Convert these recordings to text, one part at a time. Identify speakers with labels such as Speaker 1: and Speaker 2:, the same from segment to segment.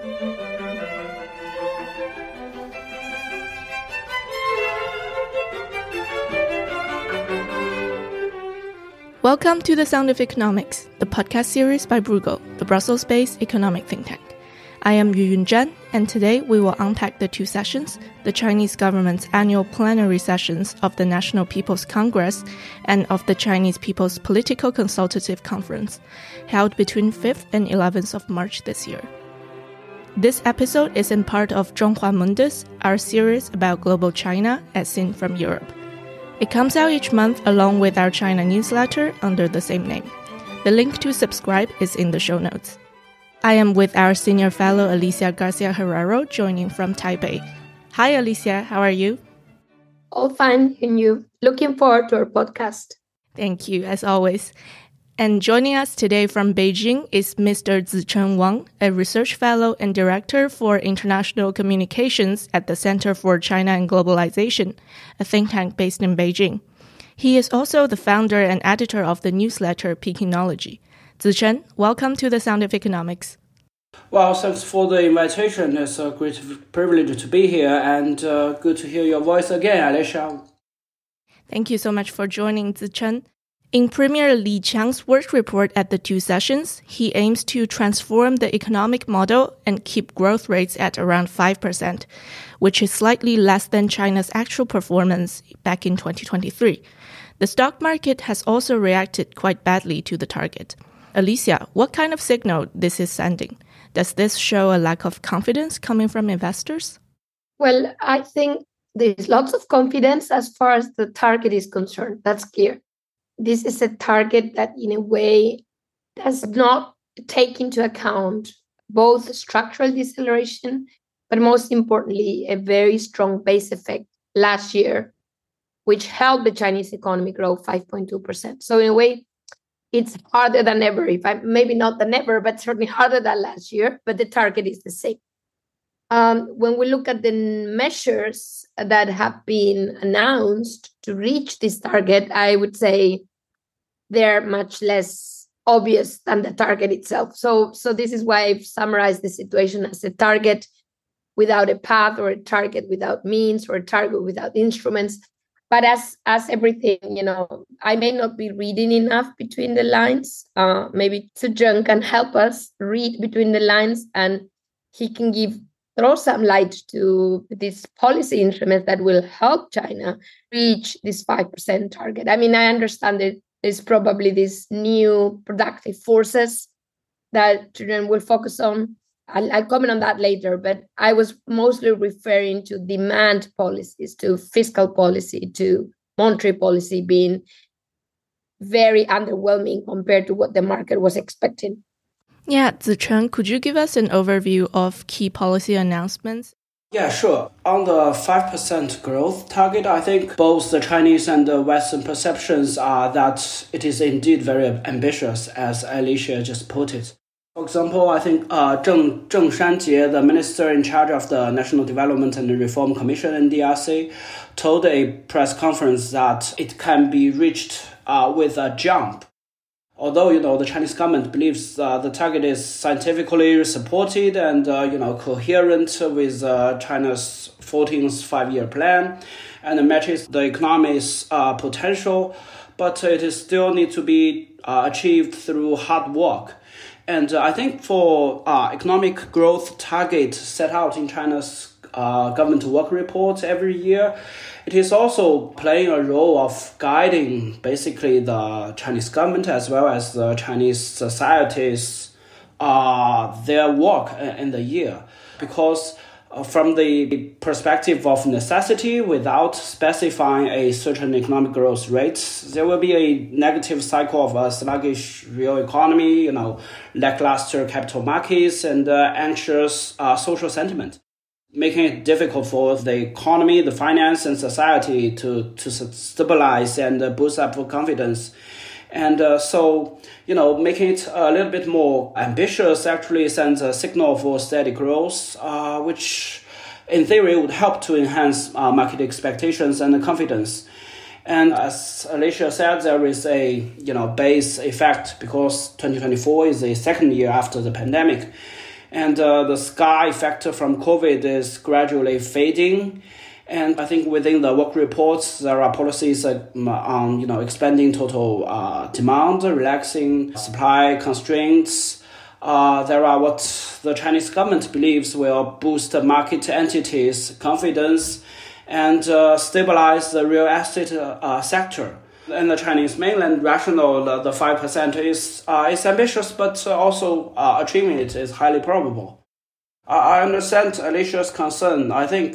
Speaker 1: Welcome to The Sound of Economics, the podcast series by Bruegel, the Brussels-based economic think tank. I am Yuyun Zhan, and today we will unpack the two sessions, the Chinese government's annual plenary sessions of the National People's Congress and of the Chinese People's Political Consultative Conference, held between 5th and 11th of March this year. This episode is in part of Zhonghua Mundus, our series about global China as seen from Europe. It comes out each month along with our China newsletter under the same name. The link to subscribe is in the show notes. I am with our senior fellow Alicia Garcia Herrero joining from Taipei. Hi Alicia, how are you?
Speaker 2: All fine, and you? Looking forward to our podcast.
Speaker 1: Thank you, as always. And joining us today from Beijing is Mr. Zichen Wang, a research fellow and director for international communications at the Center for China and Globalization, a think tank based in Beijing. He is also the founder and editor of the newsletter Pekinology. Zichen, welcome to The Sound of Economics.
Speaker 3: Well, thanks for the invitation. It's a great privilege to be here and good to hear your voice again, Alicia.
Speaker 1: Thank you so much for joining, Zichen. In Premier Li Qiang's work report at the two sessions, he aims to transform the economic model and keep growth rates at around 5%, which is slightly less than China's actual performance back in 2023. The stock market has also reacted quite badly to the target. Alicia, what kind of signal this is sending? Does this show a lack of confidence coming from investors?
Speaker 2: Well, I think there's lots of confidence as far as the target is concerned. That's clear. This is a target that, in a way, does not take into account both structural deceleration, but most importantly, a very strong base effect last year, which helped the Chinese economy grow 5.2%. So in a way, it's harder than ever. Maybe not than ever, but certainly harder than last year, but the target is the same. When we look at the measures that have been announced to reach this target, I would say they're much less obvious than the target itself. So this is why I've summarized the situation as a target without a path, or a target without means, or a target without instruments. But as everything, I may not be reading enough between the lines. Maybe Zichen can help us read between the lines, and he can throw some light to these policy instruments that will help China reach this 5% target. I mean, I understand that there's probably these new productive forces that Zichen will focus on. I'll comment on that later, but I was mostly referring to demand policies, to fiscal policy, to monetary policy being very underwhelming compared to what the market was expecting.
Speaker 1: Yeah, Zichen, could you give us an overview of key policy announcements?
Speaker 3: Yeah, sure. On the 5% growth target, I think both the Chinese and the Western perceptions are that it is indeed very ambitious, as Alicia just put it. For example, I think Zheng Shanjie, the minister in charge of the National Development and Reform Commission in DRC, told a press conference that it can be reached with a jump. Although, the Chinese government believes the target is scientifically supported and, coherent with China's 14th five-year plan and matches the economy's potential, but it is still need to be achieved through hard work. And I think for economic growth target set out in China's government work report every year, it is also playing a role of guiding basically the Chinese government as well as the Chinese societies their work in the year. Because from the perspective of necessity, without specifying a certain economic growth rate, there will be a negative cycle of a sluggish real economy, lackluster capital markets, and anxious social sentiment, making it difficult for the economy, the finance, and society to stabilize and boost up confidence. And making it a little bit more ambitious actually sends a signal for steady growth, which in theory would help to enhance market expectations and confidence. And as Alicia said, there is a base effect because 2024 is the second year after the pandemic. And the sky effect from COVID is gradually fading. And I think within the work reports, there are policies on expanding total demand, relaxing supply constraints. There are what the Chinese government believes will boost market entities' confidence and stabilize the real estate sector. In the Chinese mainland rational, the 5% is ambitious, but also achieving it is highly probable. I understand Alicia's concern. I think,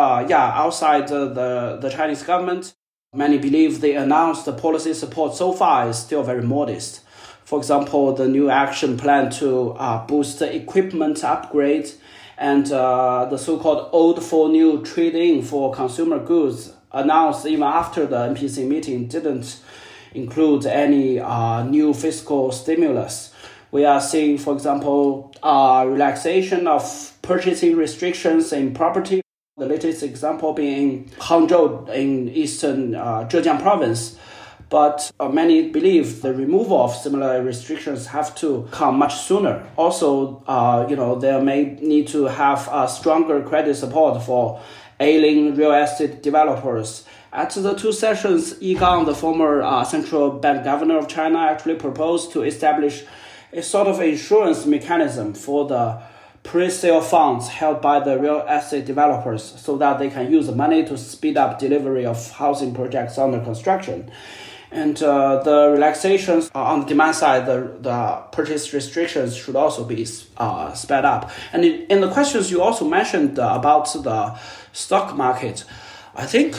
Speaker 3: outside the Chinese government, many believe the announced policy support so far is still very modest. For example, the new action plan to boost equipment upgrade and the so-called old for new trade-in for consumer goods announced even after the NPC meeting didn't include any new fiscal stimulus. We are seeing, for example, relaxation of purchasing restrictions in property. The latest example being Hangzhou in eastern Zhejiang province. But many believe the removal of similar restrictions have to come much sooner. Also, there may need to have stronger credit support for ailing real estate developers. At the two sessions, Yi Gang, the former central bank governor of China, actually proposed to establish a sort of insurance mechanism for the pre-sale funds held by the real estate developers so that they can use the money to speed up delivery of housing projects under construction. And the relaxations on the demand side, the purchase restrictions should also be sped up. And in the questions you also mentioned about the stock market, I think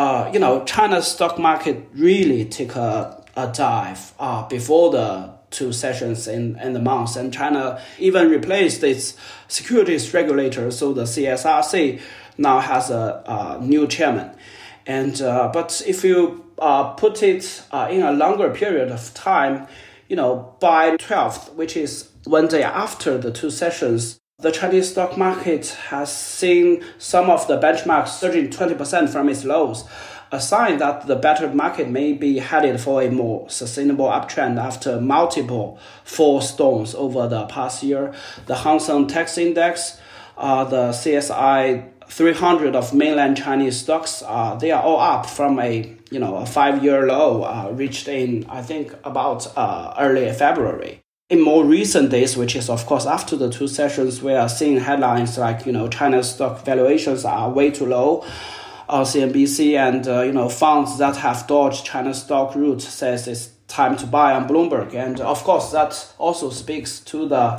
Speaker 3: China's stock market really took a dive before the two sessions in the months, and China even replaced its securities regulator, so the CSRC now has a new chairman. And but if you put it in a longer period of time, by 12th, which is one day after the two sessions, the Chinese stock market has seen some of the benchmarks surging 20% from its lows, a sign that the battered market may be headed for a more sustainable uptrend after multiple false storms over the past year. The Hang Seng Tech Index, the CSI 300 of mainland Chinese stocks, they are all up from a 5-year low reached in, I think, about early February. In more recent days, which is of course after the two sessions, we are seeing headlines like China's stock valuations are way too low on CNBC, and funds that have dodged China's stock route says it's time to buy on Bloomberg, and of course that also speaks to the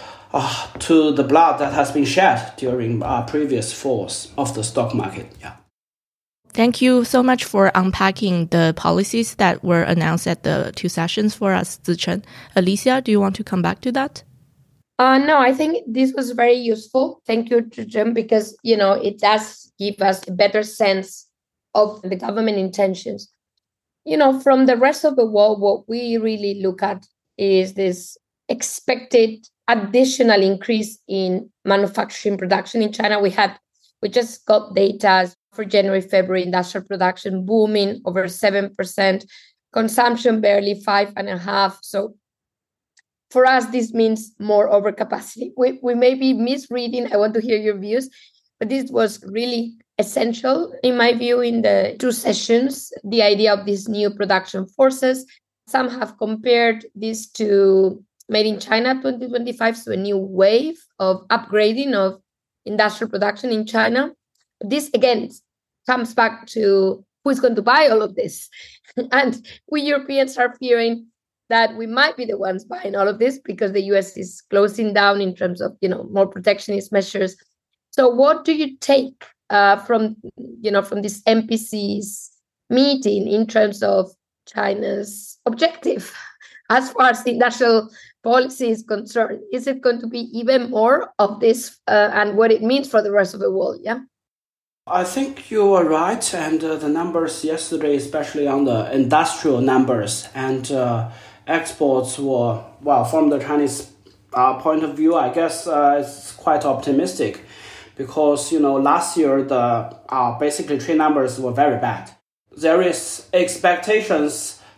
Speaker 3: blood that has been shed during previous falls of the stock market. Yeah.
Speaker 1: Thank you so much for unpacking the policies that were announced at the two sessions for us, Zichen. Alicia, do you want to come back to that?
Speaker 2: No, I think this was very useful. Thank you, Jim, because, it does give us a better sense of the government intentions. From the rest of the world, what we really look at is this expected additional increase in manufacturing production in China. We just got data for January, February, industrial production booming over 7%, consumption barely 5.5%. So for us, this means more overcapacity. We may be misreading. I want to hear your views, but this was really essential, in my view, in the two sessions, the idea of these new production forces. Some have compared this to Made in China 2025, so a new wave of upgrading of industrial production in China. This, again, comes back to who's going to buy all of this. And we Europeans are fearing that we might be the ones buying all of this because the US is closing down in terms of, more protectionist measures. So what do you take from this NPC's meeting in terms of China's objective as far as the industrial policy is concerned? Is it going to be even more of this and what it means for the rest of the world? Yeah.
Speaker 3: I think you are right, and the numbers yesterday, especially on the industrial numbers and exports were, from the Chinese point of view, I guess it's quite optimistic because, last year the basically trade numbers were very bad. There is expectations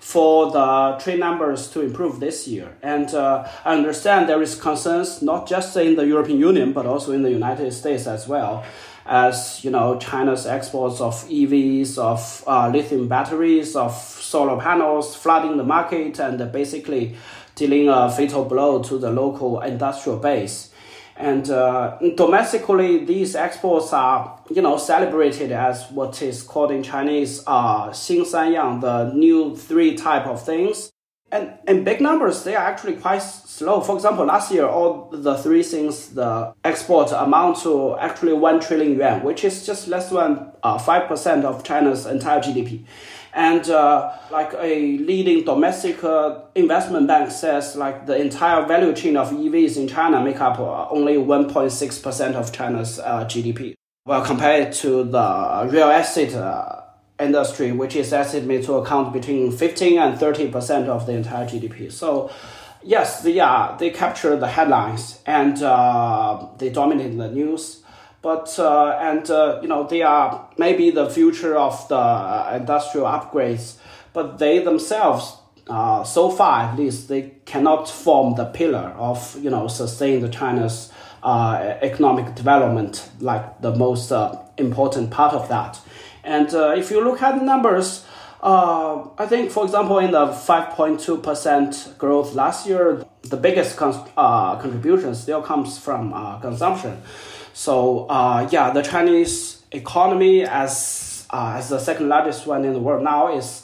Speaker 3: for the trade numbers to improve this year. And I understand there is concerns not just in the European Union, but also in the United States as well, as China's exports of EVs, of lithium batteries, of solar panels flooding the market and basically dealing a fatal blow to the local industrial base. And domestically, these exports are, celebrated as what is called in Chinese, 新三样, the new three type of things. And in big numbers, they are actually quite slow. For example, last year, all the three things, the export amount to actually 1 trillion yuan, which is just less than 5% of China's entire GDP. And like a leading domestic investment bank says, like the entire value chain of EVs in China make up only 1.6% of China's GDP. Well, compared to the real estate industry, which is estimated to account between 15 and 30% of the entire GDP. So yes, they capture the headlines and they dominate the news. But they are maybe the future of the industrial upgrades, but they themselves, so far at least, they cannot form the pillar of sustain China's economic development, like the most important part of that. And if you look at the numbers, I think, for example, in the 5.2% growth last year, the biggest contribution still comes from consumption. So the Chinese economy as the second largest one in the world now is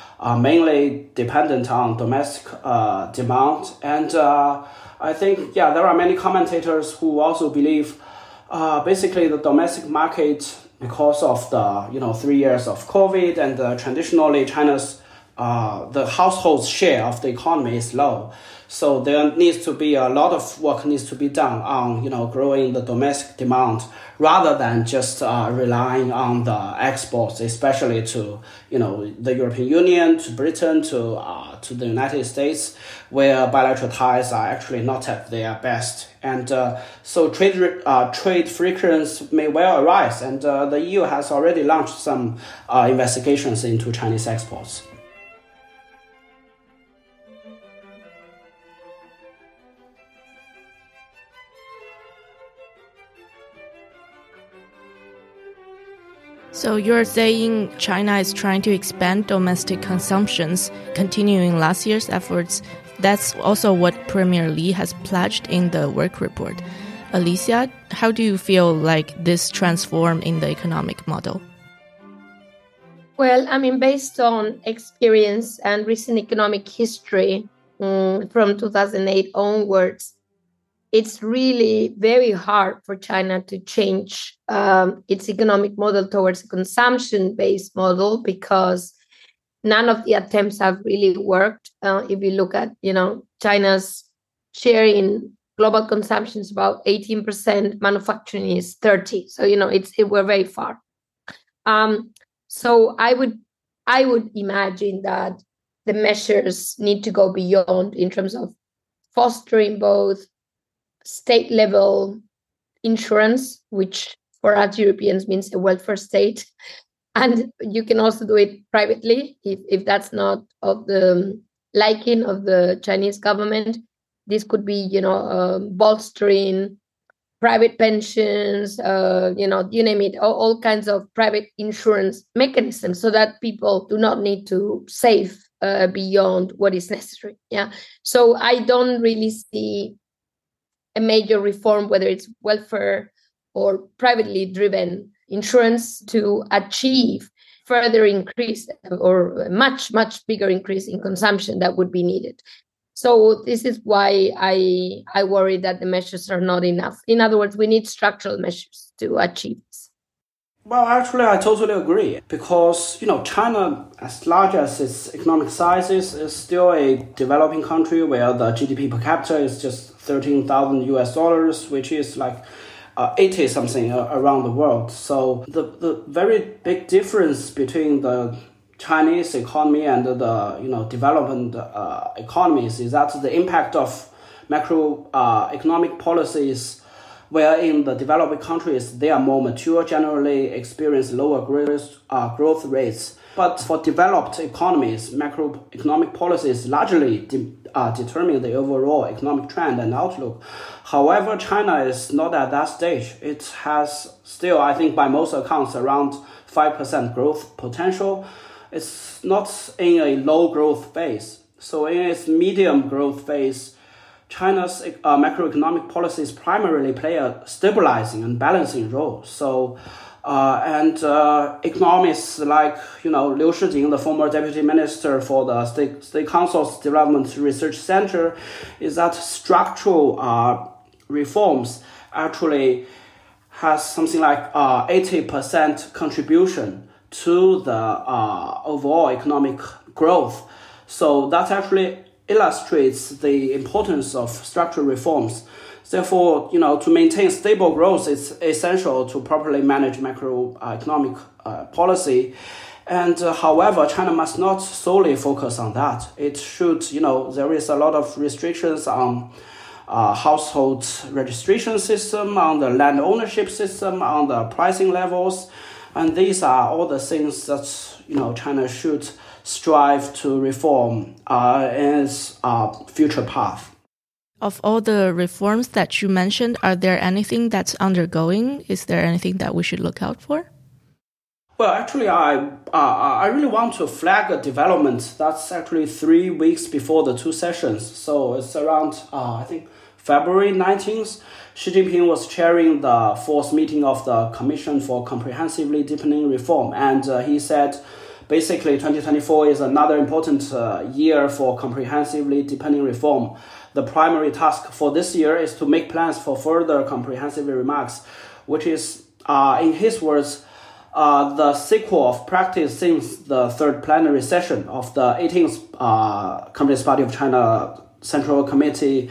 Speaker 3: mainly dependent on domestic demand. And I think, there are many commentators who also believe basically the domestic market, because of the 3 years of COVID and traditionally China's the household's share of the economy is low. So there needs to be a lot of work needs to be done on, growing the domestic demand rather than just relying on the exports, especially to, the European Union, to Britain, to the United States, where bilateral ties are actually not at their best. And so trade frictions may well arise. And the EU has already launched some investigations into Chinese exports.
Speaker 1: So you're saying China is trying to expand domestic consumptions, continuing last year's efforts. That's also what Premier Li has pledged in the work report. Alicia, how do you feel like this transformed in the economic model?
Speaker 2: Well, based on experience and recent economic history from 2008 onwards, it's really very hard for China to change its economic model towards a consumption-based model because none of the attempts have really worked. If you look at, China's share in global consumption is about 18%, manufacturing is 30%. So, we're very far. So I would imagine that the measures need to go beyond in terms of fostering both state-level insurance, which for us Europeans means a welfare state. And you can also do it privately if that's not of the liking of the Chinese government. This could be, bolstering private pensions, you name it, all kinds of private insurance mechanisms so that people do not need to save beyond what is necessary. Yeah. So I don't really see a major reform, whether it's welfare or privately driven insurance, to achieve further increase or a much, much bigger increase in consumption that would be needed. So this is why I worry that the measures are not enough. In other words, we need structural measures to achieve this.
Speaker 3: Well, actually, I totally agree because, China, as large as its economic size is still a developing country where the GDP per capita is just $13,000, which is like 80 something around the world. So the very big difference between the Chinese economy and the development economies is that the impact of macro economic policies, where in the developing countries they are more mature, generally experience lower growth rates, But for developed economies, macroeconomic policies largely determine the overall economic trend and outlook. However, China is not at that stage. It has still, I think, by most accounts, around 5% growth potential. It's not in a low growth phase. So in its medium growth phase, China's macroeconomic policies primarily play a stabilizing and balancing role. So, economists like, Liu Shijing, the former deputy minister for the State Council's Development Research Center, is that structural reforms actually has something like 80% contribution to the overall economic growth. So that actually illustrates the importance of structural reforms. Therefore, to maintain stable growth, it's essential to properly manage macroeconomic policy. And however, China must not solely focus on that. It should, there is a lot of restrictions on household registration system, on the land ownership system, on the pricing levels. And these are all the things that, China should strive to reform in its future path.
Speaker 1: Of all the reforms that you mentioned, are there anything that's undergoing? Is there anything that we should look out for?
Speaker 3: Well, actually, I really want to flag a development that's actually 3 weeks before the two sessions. So it's around, I think, February 19th. Xi Jinping was chairing the fourth meeting of the Commission for Comprehensively Deepening Reform. And he said, basically, 2024 is another important year for comprehensively deepening reform. The primary task for this year is to make plans for further comprehensive remarks, which is, in his words, the sequel of practice since the third plenary session of the 18th Communist Party of China Central Committee,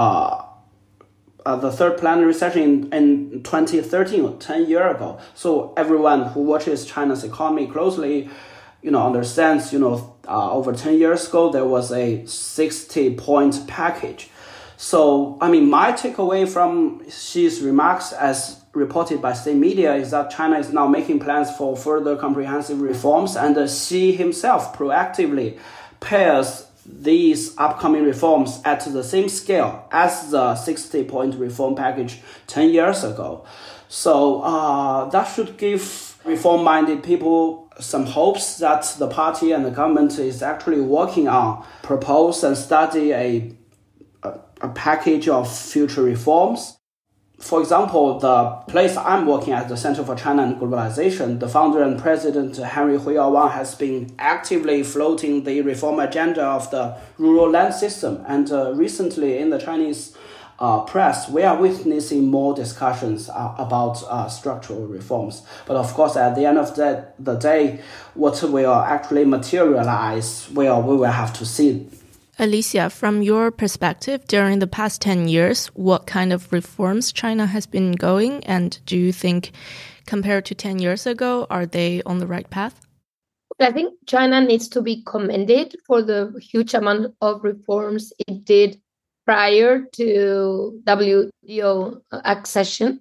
Speaker 3: the third plenary session in 2013, 10 years ago. So everyone who watches China's economy closely, understands, over 10 years ago, there was a 60-point package. So, my takeaway from Xi's remarks as reported by state media is that China is now making plans for further comprehensive reforms, and Xi himself proactively pairs these upcoming reforms at the same scale as the 60-point reform package 10 years ago. So that should give reform-minded people some hopes that the party and the government is actually working on, propose and study a package of future reforms. For example, the place I'm working at, the Center for China and Globalization, the founder and president, Henry Huiyao Wang, has been actively floating the reform agenda of the rural land system. And recently in the Chinese press, we are witnessing more discussions about structural reforms. But of course, at the end of the day, what will actually materialize, we will have to see.
Speaker 1: Alicia, from your perspective, during the past 10 years, what kind of reforms China has been going? And do you think, compared to 10 years ago, are they on the right path?
Speaker 2: I think China needs to be commended for the huge amount of reforms it did prior to WTO accession,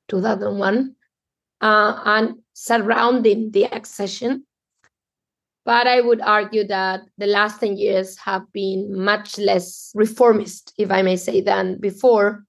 Speaker 2: 2001, and surrounding the accession. But I would argue that the last 10 years have been much less reformist, if I may say, than before.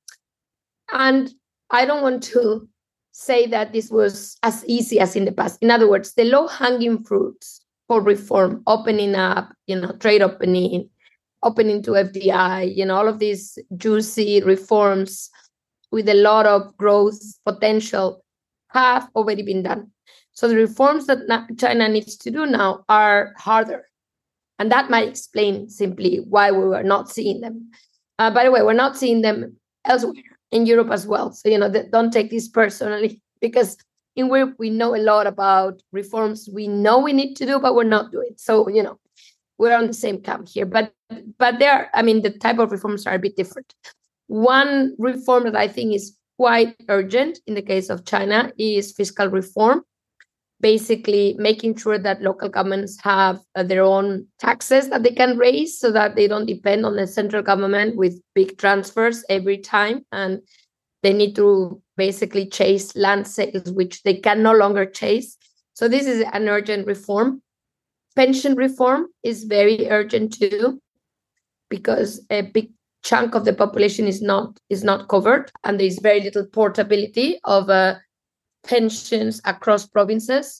Speaker 2: And I don't want to say that this was as easy as in the past. In other words, the low-hanging fruits for reform, opening up, trade opening to FDI, all of these juicy reforms with a lot of growth potential have already been done. So the reforms that China needs to do now are harder. And that might explain simply why we were not seeing them. By the way, we're not seeing them elsewhere, in Europe as well. So, don't take this personally, because in Europe, we know a lot about reforms we know we need to do, but we're not doing. So, we're on the same camp here. But there, the type of reforms are a bit different. One reform that I think is quite urgent in the case of China is fiscal reform. Basically making sure that local governments have their own taxes that they can raise so that they don't depend on the central government with big transfers every time. And they need to basically chase land sales, which they can no longer chase. So this is an urgent reform. pension reform is very urgent too, because a big chunk of the population is not covered, and there is very little portability of pensions across provinces.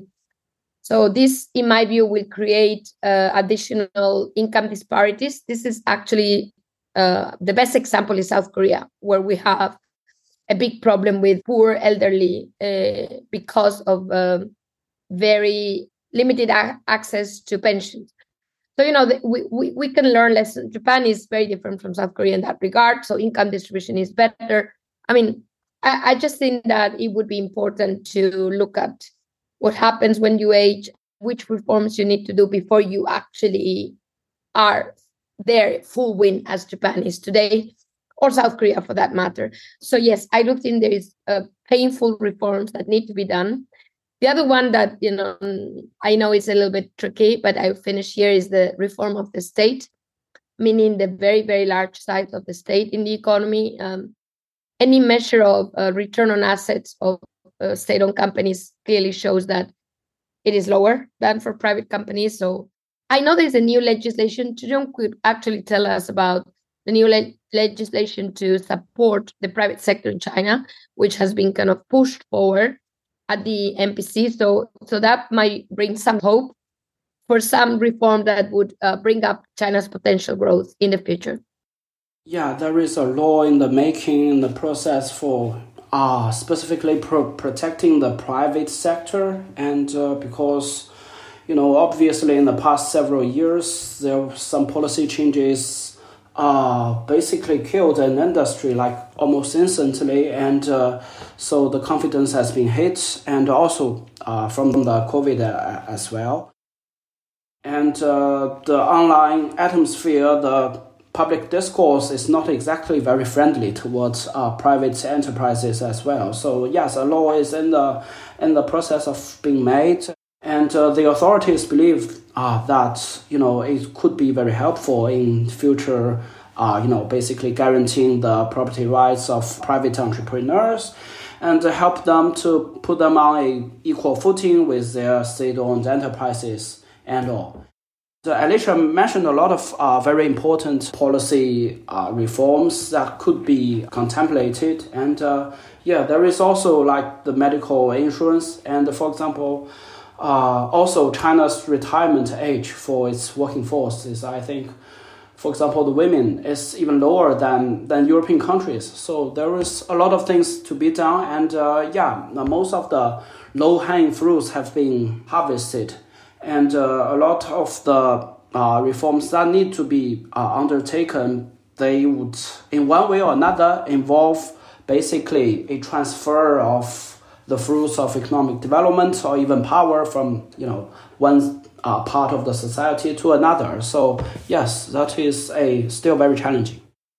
Speaker 2: So this, in my view, will create additional income disparities. This is actually the best example is South Korea, where we have a big problem with poor elderly because of very limited access to pensions. So, we can learn lessons. Japan is very different from South Korea in that regard. So income distribution is better. I mean, I just think that it would be important to look at what happens when you age, which reforms you need to do before you actually are there full win as Japan is today, or South Korea for that matter. So yes, I do think there is painful reforms that need to be done. The other one that, I know it's a little bit tricky, but I'll finish here, is the reform of the state, meaning the very, very large size of the state in the economy. Any measure of return on assets of state-owned companies clearly shows that it is lower than for private companies. So I know there's a new legislation. Chujong could actually tell us about the new legislation to support the private sector in China, which has been kind of pushed forward at the NPC. So that might bring some hope for some reform that would bring up China's potential growth in the future.
Speaker 3: Yeah, there is a law in the making, in the process for specifically protecting the private sector. And because, obviously in the past several years, there were some policy changes basically killed an industry like almost instantly, and so the confidence has been hit, and also from the COVID as well. And the online atmosphere, the public discourse is not exactly very friendly towards private enterprises as well. So yes, a law is in the process of being made. And the authorities believe that, it could be very helpful in future, basically guaranteeing the property rights of private entrepreneurs and help them to put them on an equal footing with their state-owned enterprises and all. Alicia mentioned a lot of very important policy reforms that could be contemplated. And there is also like the medical insurance and, for example, also, China's retirement age for its working force is, I think, for example, the women is even lower than European countries. So there is a lot of things to be done. And most of the low-hanging fruits have been harvested. And a lot of the reforms that need to be undertaken, they would, in one way or another, involve basically a transfer of the fruits of economic development or even power from, one part of the society to another. So yes, that is still very challenging.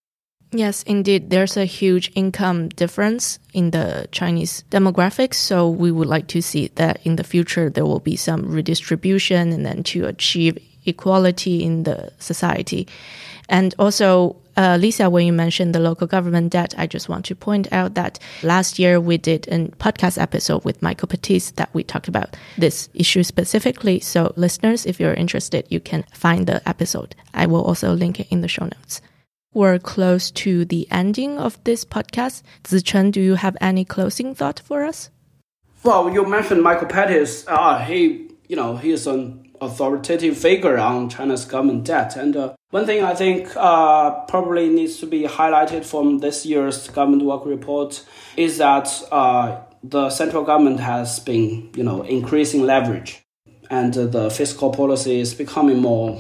Speaker 1: Yes, indeed. There's a huge income difference in the Chinese demographics. So we would like to see that in the future there will be some redistribution and then to achieve equality in the society. And also, Lisa, when you mentioned the local government debt, I just want to point out that last year we did a podcast episode with Michael Petit that we talked about this issue specifically. So listeners, if you're interested, you can find the episode. I will also link it in the show notes. We're close to the ending of this podcast. Zichen, do you have any closing thought for us?
Speaker 3: Well, you mentioned Michael Pettis. He is an authoritative figure on China's government debt. And one thing I think probably needs to be highlighted from this year's government work report is that the central government has been, increasing leverage, and the fiscal policy is becoming more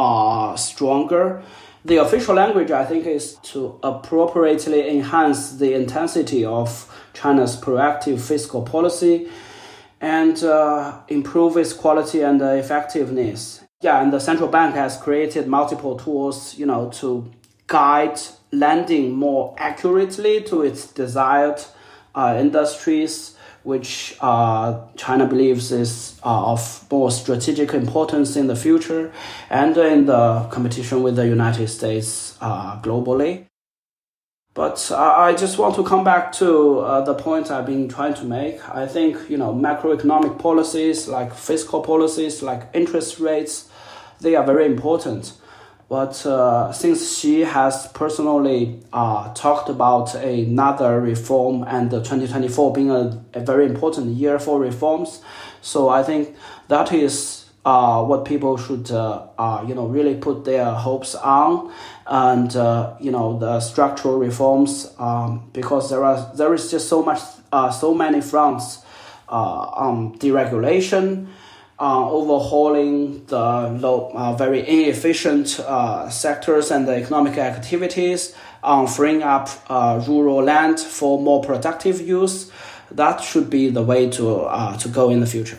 Speaker 3: stronger. The official language, I think, is to appropriately enhance the intensity of China's proactive fiscal policy and improve its quality and effectiveness. Yeah, and the central bank has created multiple tools, to guide lending more accurately to its desired industries, which China believes is of more strategic importance in the future and in the competition with the United States globally. But I just want to come back to the point I've been trying to make. I think, macroeconomic policies like fiscal policies, like interest rates, they are very important. But since she has personally talked about another reform and 2024 being a very important year for reforms, so I think that is what people should really put their hopes on, and the structural reforms, because there is just so many fronts on deregulation, overhauling the very inefficient sectors and the economic activities, freeing up rural land for more productive use. That should be the way to go in the future.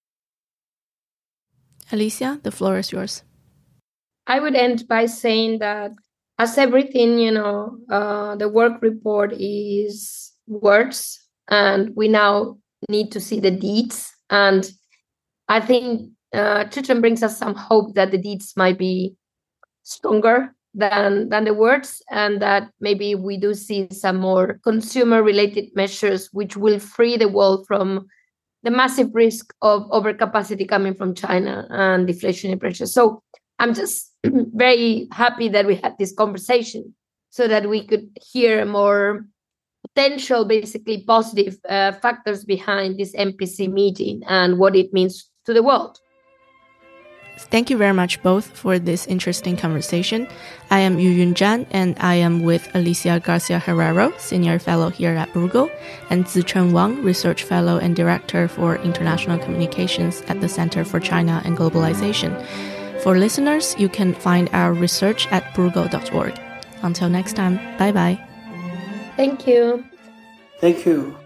Speaker 1: Alicia, the floor is yours.
Speaker 2: I would end by saying that, as everything, the work report is words, and we now need to see the deeds. And I think Chichen brings us some hope that the deeds might be stronger than the words, and that maybe we do see some more consumer-related measures which will free the world from the massive risk of overcapacity coming from China and deflationary pressure. So I'm just very happy that we had this conversation so that we could hear more potential, basically positive factors behind this MPC meeting and what it means to the world.
Speaker 1: Thank you very much both for this interesting conversation. I am Yuyun Zhan, and I am with Alicia Garcia Herrero, Senior Fellow here at Bruegel, and Zicheng Wang, Research Fellow and Director for International Communications at the Center for China and Globalization. For listeners, you can find our research at bruegel.org. Until next time, bye-bye.
Speaker 2: Thank you.
Speaker 3: Thank you.